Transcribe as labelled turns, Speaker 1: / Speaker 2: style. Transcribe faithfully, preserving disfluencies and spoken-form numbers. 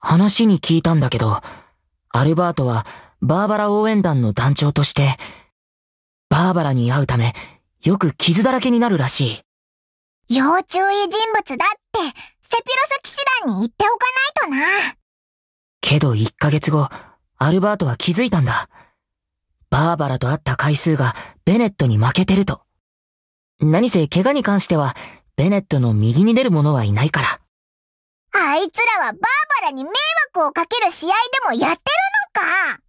Speaker 1: 話に聞いたんだけど、アルバートはバーバラ応援団の団長として、バーバラに会うため、よく傷だらけになるらし
Speaker 2: い。要注意人物だって、セピロス騎士団に言っておかないとな。
Speaker 1: けどいっかげつご、アルバートは気づいたんだ。バーバラと会った回数がベネットに負けてると。何せ怪我に関しては、ベネットの右に出る者はいないから。
Speaker 2: あいつらはバーバラに迷惑をかける試合でもやってるのか。